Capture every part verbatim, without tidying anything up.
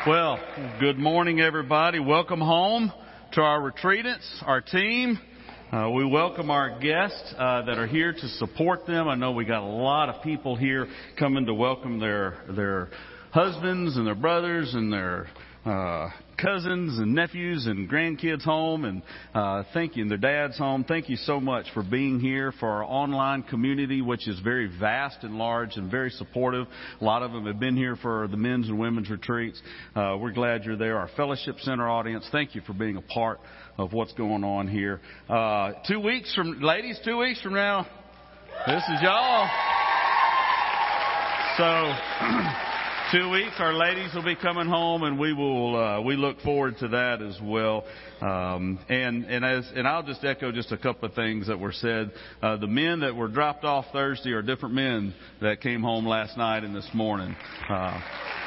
Well, good morning, everybody. Welcome home to our retreatants, our team. Uh, we welcome our guests uh, that are here to support them. I know we got a lot of people here coming to welcome their their husbands and their brothers and their uh, cousins and nephews and grandkids home, and uh, thank you, and their dads home. Thank you so much for being here, for our online community, which is very vast and large and very supportive. A lot of them have been here for the men's and women's retreats. Uh, we're glad you're there. Our Fellowship Center audience, thank you for being a part of what's going on here. Uh, two weeks from, ladies, two weeks from now, this is y'all. So, two weeks, our ladies will be coming home, and we will, uh, we look forward to that as well. Um, and, and as, and I'll just echo just a couple of things that were said. Uh, the men that were dropped off Thursday are different men that came home last night and this morning. Uh,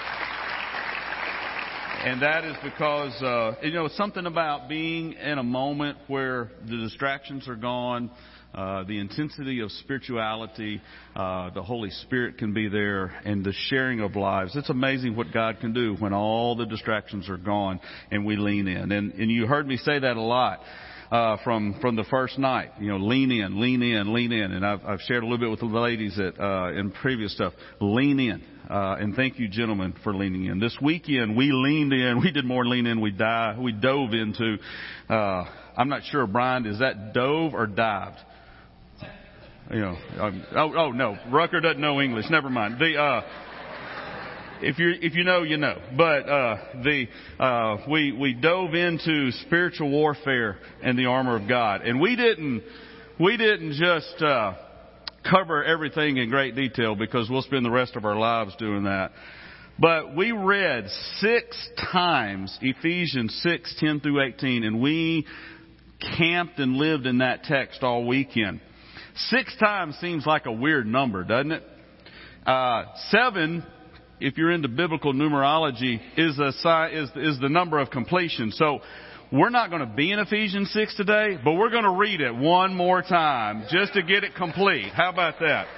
And that is because, uh, you know, something about being in a moment where the distractions are gone, uh, the intensity of spirituality, uh, the Holy Spirit can be there, and the sharing of lives. It's amazing what God can do when all the distractions are gone and we lean in. And, and you heard me say that a lot. Uh, from, from the first night, you know, lean in, lean in, lean in. And I've, I've shared a little bit with the ladies that, uh, in previous stuff. Lean in. Uh, and thank you, gentlemen, for leaning in. This weekend, we leaned in. We did more lean in. We dive, we dove into, uh, I'm not sure, Brian, is that dove or dived? You know, um, oh, oh, no. Rucker doesn't know English. Never mind. The, uh, If you if you know, you know. But uh, the uh, we we dove into spiritual warfare and the armor of God, and we didn't we didn't just uh, cover everything in great detail because we'll spend the rest of our lives doing that. But we read six times Ephesians six ten through eighteen, and we camped and lived in that text all weekend. Six times seems like a weird number, doesn't it? Uh, seven, if you're into biblical numerology, is a is is the number of completion. So we're not going to be in Ephesians six today, but we're going to read it one more time just to get it complete. How about that?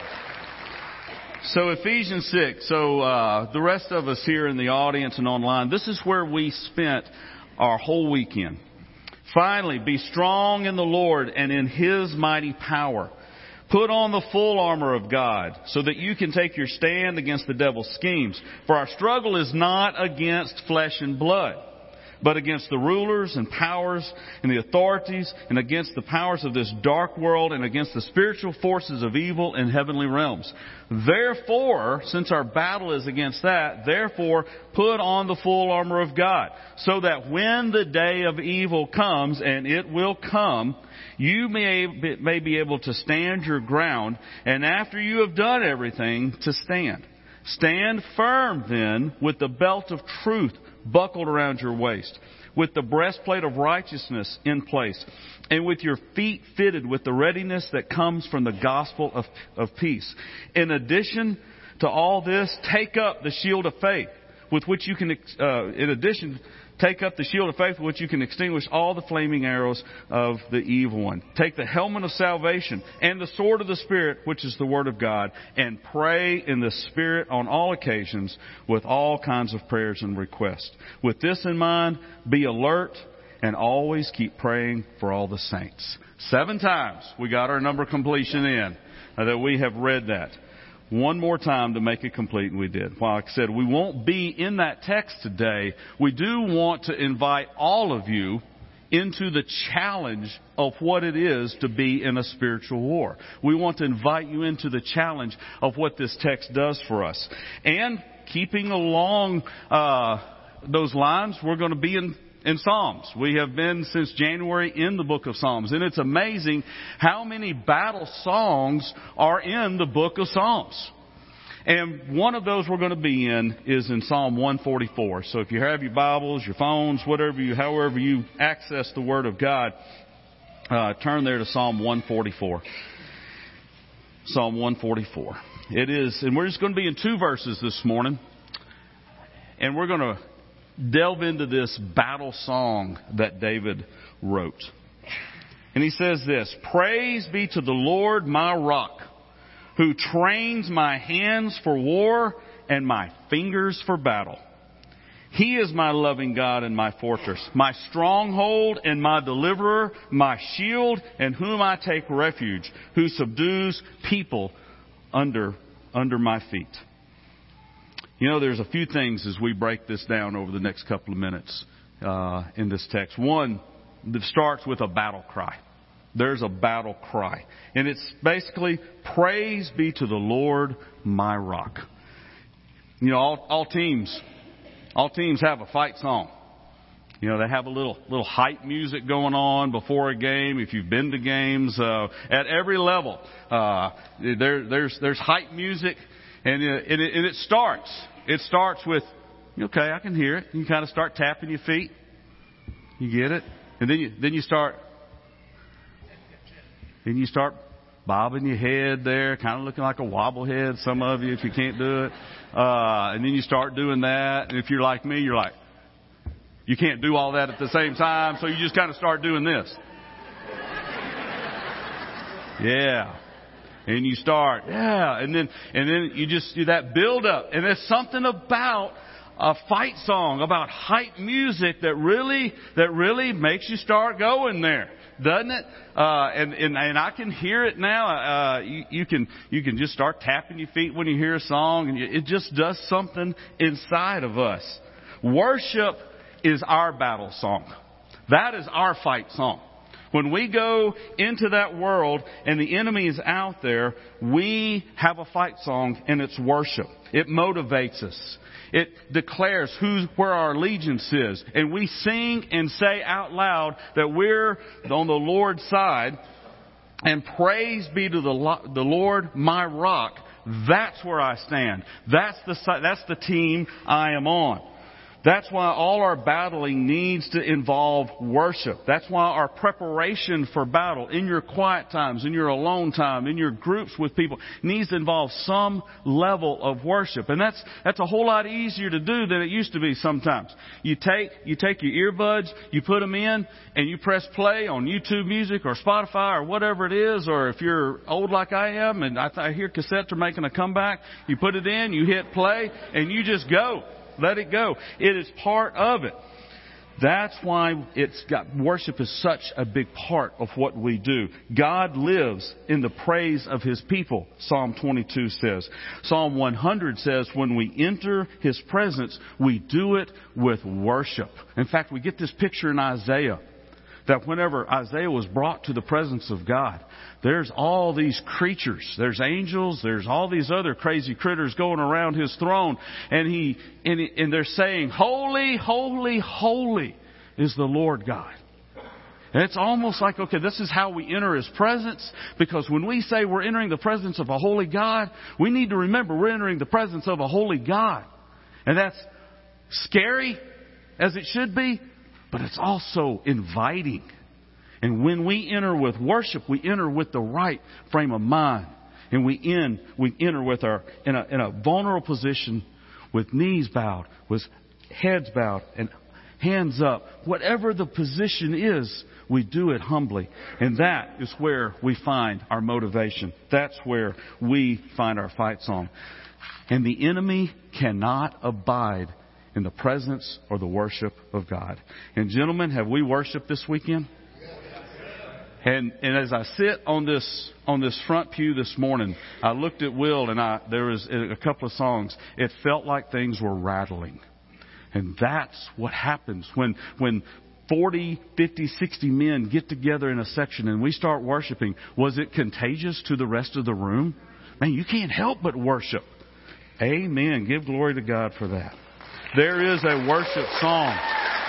So Ephesians six. So uh, the rest of us here in the audience and online, this is where we spent our whole weekend. Finally, be strong in the Lord and in His mighty power. Put on the full armor of God so that you can take your stand against the devil's schemes. For our struggle is not against flesh and blood, but against the rulers and powers and the authorities and against the powers of this dark world and against the spiritual forces of evil in heavenly realms. Therefore, since our battle is against that, therefore put on the full armor of God so that when the day of evil comes, and it will come, you may, may be able to stand your ground, and after you have done everything, to stand. Stand firm then with the belt of truth buckled around your waist, with the breastplate of righteousness in place, and with your feet fitted with the readiness that comes from the gospel of, of peace. In addition to all this, take up the shield of faith, with which you can, uh, in addition, take up the shield of faith with which you can extinguish all the flaming arrows of the evil one. Take the helmet of salvation and the sword of the Spirit, which is the Word of God, and pray in the Spirit on all occasions with all kinds of prayers and requests. With this in mind, be alert and always keep praying for all the saints. Seven times we got our number completion in, uh, that we have read that. One more time to make it complete, and we did. Well, like I said, we won't be in that text today. We do want to invite all of you into the challenge of what it is to be in a spiritual war. We want to invite you into the challenge of what this text does for us. And keeping along uh, those lines, we're going to be in In Psalms. We have been since January in the book of Psalms. And it's amazing how many battle songs are in the book of Psalms. And one of those we're going to be in is in Psalm one forty-four. So if you have your Bibles, your phones, whatever you, however you access the Word of God, uh, turn there to Psalm one forty-four. Psalm one forty-four. It is, and we're just going to be in two verses this morning. And we're going to delve into this battle song that David wrote. And he says this: Praise be to the Lord, my rock, who trains my hands for war and my fingers for battle. He is my loving God and my fortress, my stronghold and my deliverer, my shield, in whom I take refuge, who subdues people under, under my feet. You know, there's a few things as we break this down over the next couple of minutes uh, in this text. One, that starts with a battle cry. There's a battle cry. And it's basically, praise be to the Lord, my rock. You know, all, all teams, all teams have a fight song. You know, they have a little, little hype music going on before a game. If you've been to games, uh, at every level, uh, there, there's, there's hype music. And it, and, it, and it starts. It starts with, okay, I can hear it. You kind of start tapping your feet. You get it? And then you, then you start, then you start bobbing your head there, kind of looking like a wobblehead, some of you, if you can't do it. Uh, and then you start doing that. And if you're like me, you're like, you can't do all that at the same time. So you just kind of start doing this. Yeah. And you start, yeah, and then and then you just do that build up. And there's something about a fight song, about hype music that really that really makes you start going there, doesn't it? Uh, and, and and I can hear it now. Uh, you, you can you can just start tapping your feet when you hear a song, and it just does something inside of us. Worship is our battle song. That is our fight song. When we go into that world and the enemy is out there, we have a fight song, and it's worship. It motivates us. It declares who, where our allegiance is. And we sing and say out loud that we're on the Lord's side. And praise be to the, the Lord, my rock. That's where I stand. That's the, that's the team I am on. That's why all our battling needs to involve worship. That's why our preparation for battle, in your quiet times, in your alone time, in your groups with people, needs to involve some level of worship. And that's that's a whole lot easier to do than it used to be sometimes. You take you take your earbuds, you put them in, and you press play on YouTube Music or Spotify or whatever it is. Or if you're old like I am, and I, I hear cassettes are making a comeback, you put it in, you hit play, and you just go. Let it go. It is part of it. That's why it's got worship is such a big part of what we do. God lives in the praise of His people, Psalm twenty-two says. Psalm one hundred says, when we enter His presence, we do it with worship. In fact, we get this picture in Isaiah, that whenever Isaiah was brought to the presence of God, there's all these creatures. There's angels. There's all these other crazy critters going around His throne. And he and, and they're saying, holy, holy, holy is the Lord God. And it's almost like, okay, this is how we enter His presence. Because when we say we're entering the presence of a holy God, we need to remember we're entering the presence of a holy God. And that's scary, as it should be. But it's also inviting. And when we enter with worship, we enter with the right frame of mind. And we in we enter with our in a in a vulnerable position, with knees bowed, with heads bowed, and hands up. Whatever the position is, we do it humbly. And that is where we find our motivation. That's where we find our fight song. And the enemy cannot abide in the presence or the worship of God. And gentlemen, have we worshiped this weekend? And and as I sit on this on this front pew this morning, I looked at Will, and I there was a couple of songs. It felt like things were rattling. And that's what happens when when forty, fifty, sixty men get together in a section and we start worshiping. Was it contagious to the rest of the room? Man, you can't help but worship. Amen. Give glory to God for that. There is a worship song.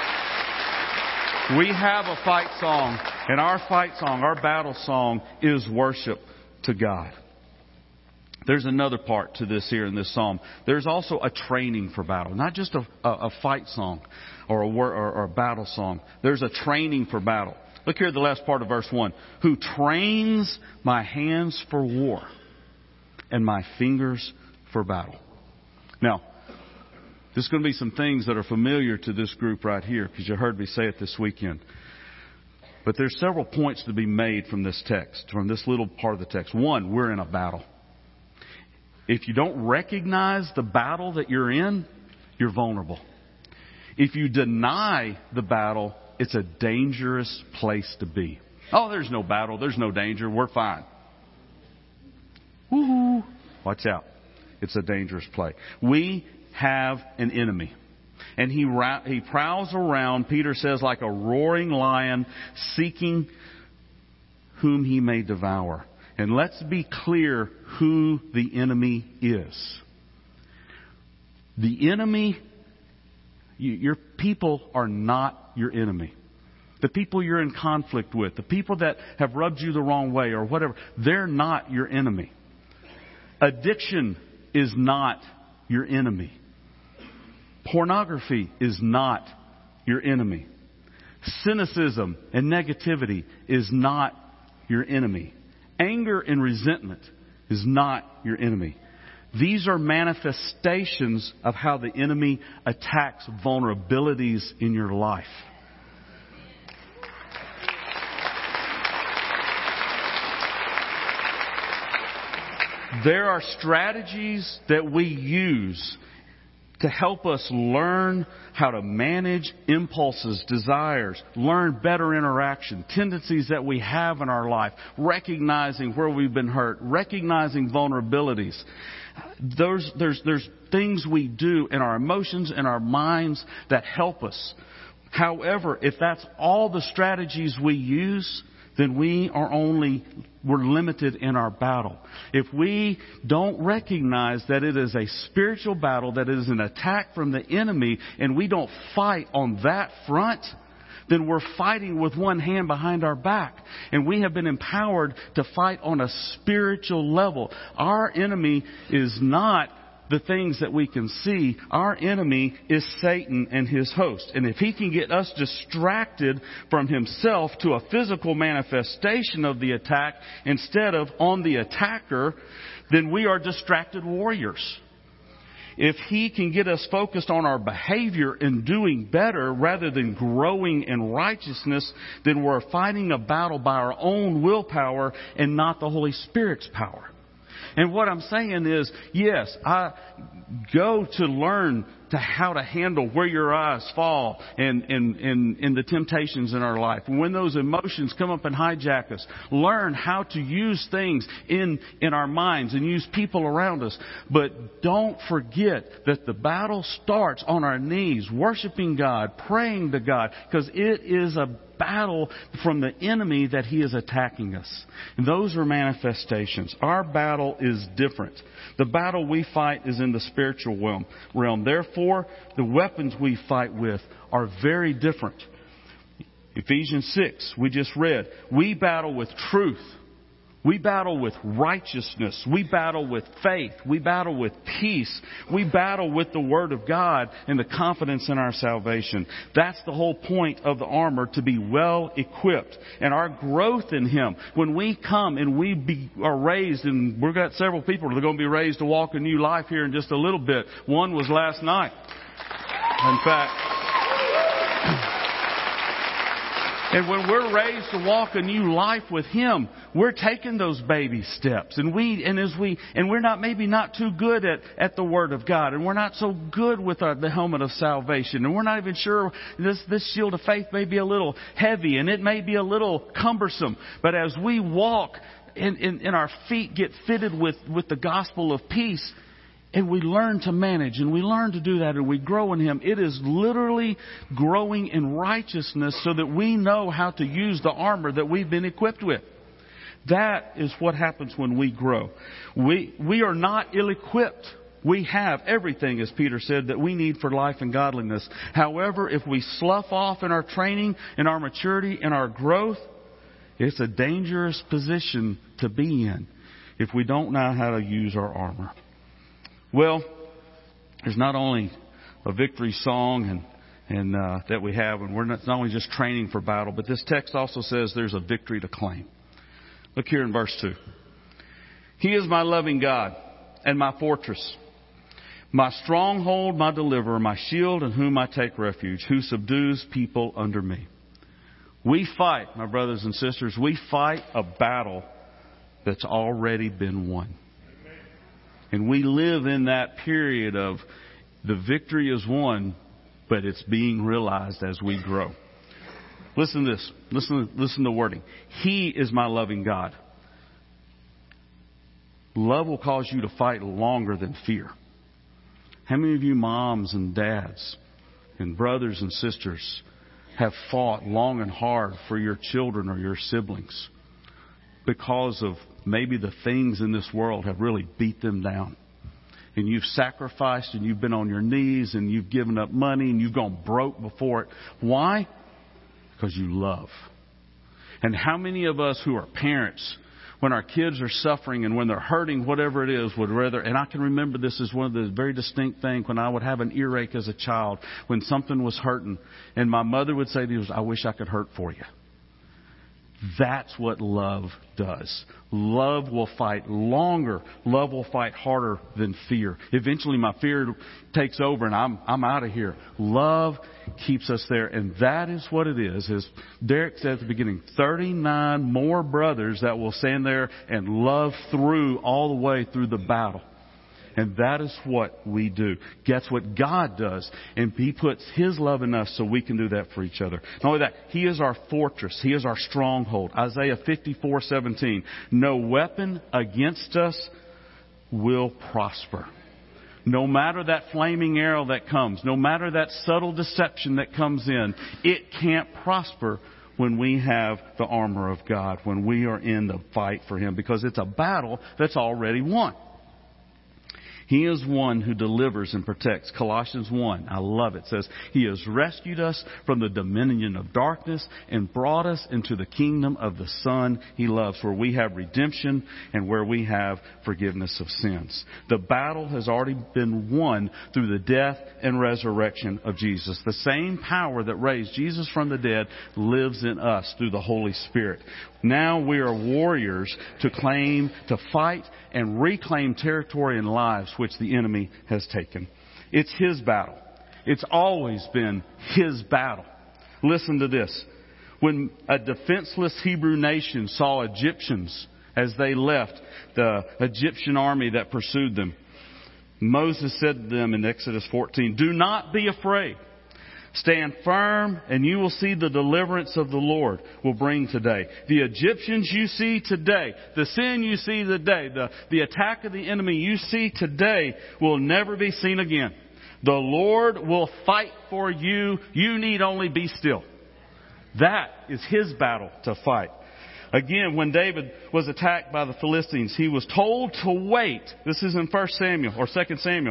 We have a fight song, and our fight song, our battle song, is worship to God. There's another part to this here in this psalm. There's also a training for battle, not just a, a, a fight song or a, or, or a battle song. There's a training for battle. Look here at the last part of verse one. Who trains my hands for war and my fingers for battle. Now, there's going to be some things that are familiar to this group right here, because you heard me say it this weekend. But there's several points to be made from this text, from this little part of the text. One, we're in a battle. If you don't recognize the battle that you're in, you're vulnerable. If you deny the battle, it's a dangerous place to be. Oh, there's no battle. There's no danger. We're fine. Woo-hoo. Watch out. It's a dangerous place. We have an enemy. And he he prowls around, Peter says, like a roaring lion, seeking whom he may devour. And let's be clear who the enemy is. The enemy, you, your people are not your enemy. The people you're in conflict with, the people that have rubbed you the wrong way or whatever, they're not your enemy. Addiction is not your enemy. Pornography is not your enemy. Cynicism and negativity is not your enemy. Anger and resentment is not your enemy. These are manifestations of how the enemy attacks vulnerabilities in your life. There are strategies that we use to help us learn how to manage impulses, desires, learn better interaction, tendencies that we have in our life, recognizing where we've been hurt, recognizing vulnerabilities. There's, there's, there's things we do in our emotions and our minds that help us. However, if that's all the strategies we use, then we are only, we're limited in our battle. If we don't recognize that it is a spiritual battle, that it is an attack from the enemy, and we don't fight on that front, then we're fighting with one hand behind our back. And we have been empowered to fight on a spiritual level. Our enemy is not the things that we can see. Our enemy is Satan and his host. And if he can get us distracted from himself to a physical manifestation of the attack instead of on the attacker, then we are distracted warriors. If he can get us focused on our behavior and doing better rather than growing in righteousness, then we're fighting a battle by our own willpower and not the Holy Spirit's power. And what I'm saying is, yes, I go to learn to how to handle where your eyes fall and, and, and, and the temptations in our life. And when those emotions come up and hijack us, learn how to use things in, in our minds and use people around us. But don't forget that the battle starts on our knees, worshiping God, praying to God, because it is a battle from the enemy that he is attacking us. And those are manifestations. Our battle is different. The battle we fight is in the spiritual realm. Therefore, the weapons we fight with are very different. Ephesians six, we just read, we battle with truth. We battle with righteousness. We battle with faith. We battle with peace. We battle with the Word of God and the confidence in our salvation. That's the whole point of the armor, to be well equipped. And our growth in Him, when we come and we be, are raised, and we've got several people that are going to be raised to walk a new life here in just a little bit. One was last night. In fact... And when we're raised to walk a new life with Him, we're taking those baby steps. And we, and as we, and we're not, maybe not too good at, at the Word of God. And we're not so good with our, the helmet of salvation. And we're not even sure this, this shield of faith may be a little heavy and it may be a little cumbersome. But as we walk and, and, and our feet get fitted with, with the gospel of peace, and we learn to manage, and we learn to do that, and we grow in Him. It is literally growing in righteousness so that we know how to use the armor that we've been equipped with. That is what happens when we grow. We, we are not ill-equipped. We have everything, as Peter said, that we need for life and godliness. However, if we slough off in our training, in our maturity, in our growth, it's a dangerous position to be in if we don't know how to use our armor. Well, there's not only a victory song and, and uh, that we have, and we're not, not only just training for battle, but this text also says there's a victory to claim. Look here in verse two. He is my loving God and my fortress, my stronghold, my deliverer, my shield in whom I take refuge, who subdues people under me. We fight, my brothers and sisters, we fight a battle that's already been won. And we live in that period of the victory is won, but it's being realized as we grow. Listen to this. Listen, listen to the wording. He is my loving God. Love will cause you to fight longer than fear. How many of you moms and dads and brothers and sisters have fought long and hard for your children or your siblings because of maybe the things in this world have really beat them down? And you've sacrificed and you've been on your knees and you've given up money and you've gone broke before it. Why? Because you love. And how many of us who are parents, when our kids are suffering and when they're hurting, whatever it is, would rather, and I can remember this as one of the very distinct things when I would have an earache as a child, when something was hurting, and my mother would say to us, I wish I could hurt for you. That's what love does. Love will fight longer. Love will fight harder than fear. Eventually my fear takes over and I'm I'm out of here. Love keeps us there. And that is what it is. As Derek said at the beginning, thirty-nine more brothers that will stand there and love through all the way through the battle. And that is what we do. That's what God does. And He puts His love in us so we can do that for each other. Not only that, He is our fortress. He is our stronghold. Isaiah fifty-four seventeen. No weapon against us will prosper. No matter that flaming arrow that comes, no matter that subtle deception that comes in, it can't prosper when we have the armor of God, when we are in the fight for Him, because it's a battle that's already won. He is one who delivers and protects. Colossians one, I love it, says, He has rescued us from the dominion of darkness and brought us into the kingdom of the Son He loves, where we have redemption and where we have forgiveness of sins. The battle has already been won through the death and resurrection of Jesus. The same power that raised Jesus from the dead lives in us through the Holy Spirit. Now we are warriors to claim, to fight and reclaim territory and lives which the enemy has taken. It's His battle. It's always been His battle. Listen to this. When a defenseless Hebrew nation saw Egyptians as they left the Egyptian army that pursued them, Moses said to them in Exodus fourteen, do not be afraid. Stand firm, and you will see the deliverance of the Lord will bring today. The Egyptians you see today, the sin you see today, the, the attack of the enemy you see today will never be seen again. The Lord will fight for you. You need only be still. That is His battle to fight. Again, when David was attacked by the Philistines, he was told to wait. This is in First Samuel or Second Samuel.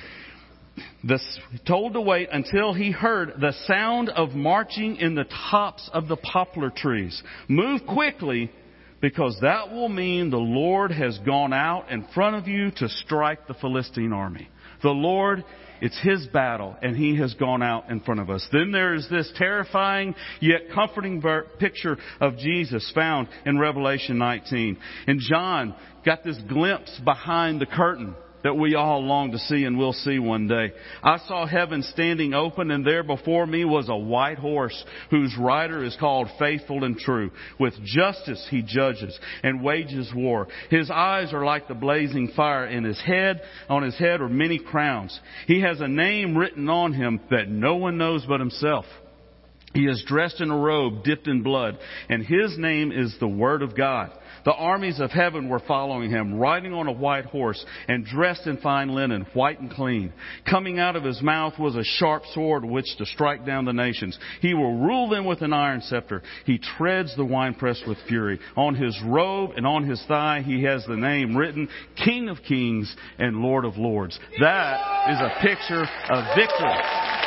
This, told to wait until he heard the sound of marching in the tops of the poplar trees. Move quickly, because that will mean the Lord has gone out in front of you to strike the Philistine army. The Lord, it's His battle, and He has gone out in front of us. Then there is this terrifying yet comforting picture of Jesus found in Revelation nineteen. And John got this glimpse behind the curtain that we all long to see and will see one day. I saw heaven standing open, and there before me was a white horse whose rider is called Faithful and True. With justice He judges and wages war. His eyes are like the blazing fire, and his head, on his head are many crowns. He has a name written on him that no one knows but himself. He is dressed in a robe dipped in blood, and His name is the Word of God. The armies of heaven were following Him, riding on a white horse and dressed in fine linen, white and clean. Coming out of His mouth was a sharp sword with which to strike down the nations. He will rule them with an iron scepter. He treads the winepress with fury. On His robe and on His thigh He has the name written, King of Kings and Lord of Lords. That is a picture of victory.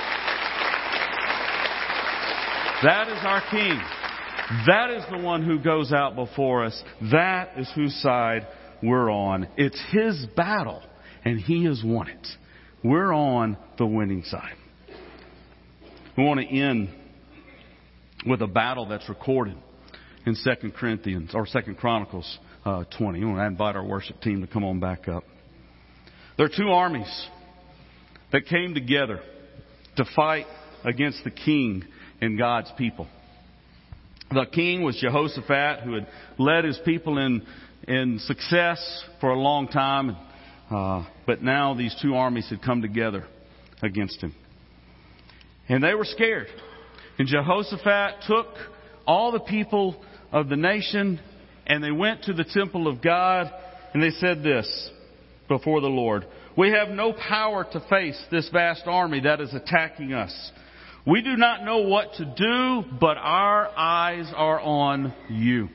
That is our King. That is the one who goes out before us. That is whose side we're on. It's His battle, and He has won it. We're on the winning side. We want to end with a battle that's recorded in Second Corinthians or Second Chronicles uh, twenty. I want to invite our worship team to come on back up. There are two armies that came together to fight against the king and God's people. The king was Jehoshaphat, who had led his people in in success for a long time. Uh, but now these two armies had come together against him. And they were scared. And Jehoshaphat took all the people of the nation and they went to the temple of God and they said this before the Lord: "We have no power to face this vast army that is attacking us. We do not know what to do, but our eyes are on you."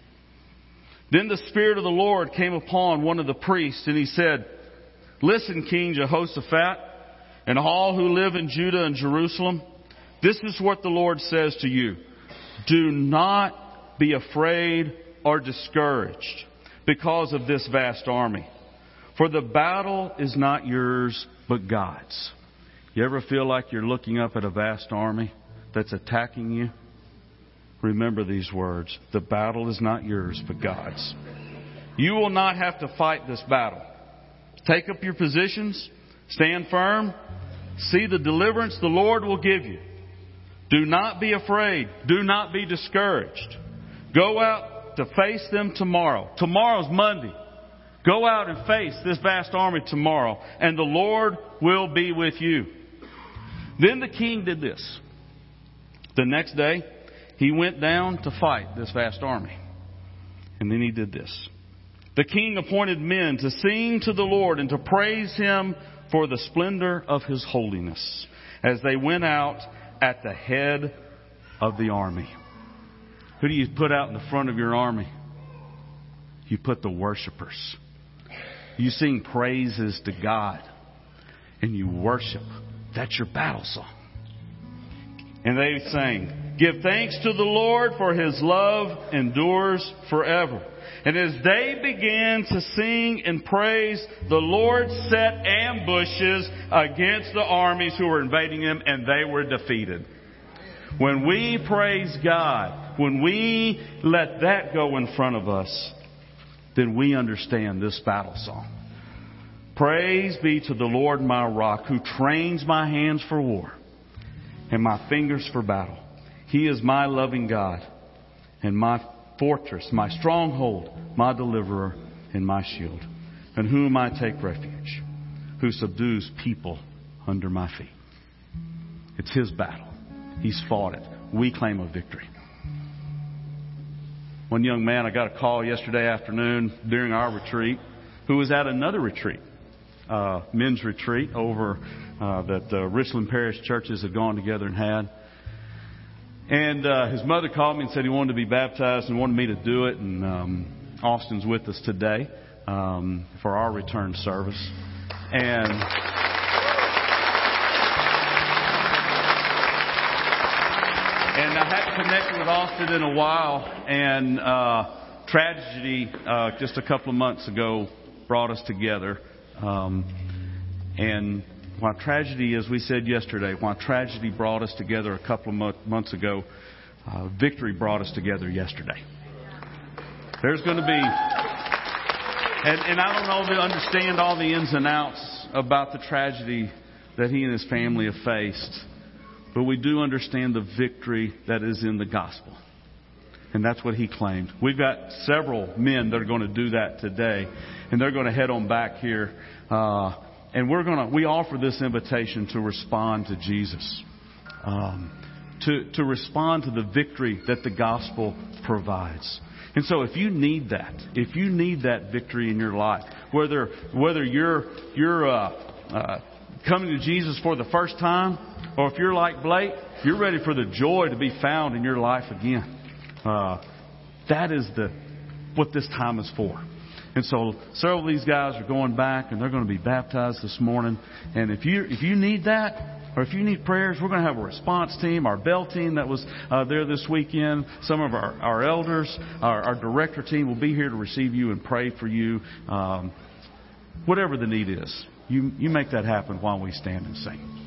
Then the Spirit of the Lord came upon one of the priests and he said, "Listen, King Jehoshaphat, and all who live in Judah and Jerusalem, this is what the Lord says to you. Do not be afraid or discouraged because of this vast army. For the battle is not yours, but God's." You ever feel like you're looking up at a vast army that's attacking you? Remember these words. The battle is not yours, but God's. You will not have to fight this battle. Take up your positions. Stand firm. See the deliverance the Lord will give you. Do not be afraid. Do not be discouraged. Go out to face them tomorrow. Tomorrow's Monday. Go out and face this vast army tomorrow, and the Lord will be with you. Then the king did this. The next day, he went down to fight this vast army. And then he did this. The king appointed men to sing to the Lord and to praise Him for the splendor of His holiness as they went out at the head of the army. Who do you put out in the front of your army? You put the worshipers. You sing praises to God and you worship. That's your battle song. And they sang, "Give thanks to the Lord, for His love endures forever." And as they began to sing and praise, the Lord set ambushes against the armies who were invading them, and they were defeated. When we praise God, when we let that go in front of us, then we understand this battle song. Praise be to the Lord my rock, who trains my hands for war and my fingers for battle. He is my loving God and my fortress, my stronghold, my deliverer, and my shield, in whom I take refuge, who subdues people under my feet. It's His battle. He's fought it. We claim a victory. One young man I got a call yesterday afternoon during our retreat who was at another retreat, uh, men's retreat over uh, that uh, Richland Parish churches had gone together and had. And uh, his mother called me and said he wanted to be baptized and wanted me to do it. And um, Austin's with us today um, for our return service. And and I hadn't connected with Austin in a while. And uh, tragedy uh, just a couple of months ago brought us together. Um, and While tragedy, as we said yesterday, while tragedy brought us together a couple of mo- months ago, uh, victory brought us together yesterday. There's going to be, and, and I don't know to understand all the ins and outs about the tragedy that he and his family have faced, but we do understand the victory that is in the gospel. And that's what he claimed. We've got several men that are going to do that today, and they're going to head on back here. Uh, And we're gonna we offer this invitation to respond to Jesus, um, to to respond to the victory that the gospel provides. And so, if you need that, if you need that victory in your life, whether whether you're you're uh, uh, coming to Jesus for the first time, or if you're like Blake, you're ready for the joy to be found in your life again. Uh, that is the what this time is for. And so several of these guys are going back and they're going to be baptized this morning. And if you if you need that, or if you need prayers, we're going to have a response team, our Bell team that was uh, there this weekend. Some of our, our elders, our, our director team will be here to receive you and pray for you. Um, whatever the need is, you, you make that happen while we stand and sing.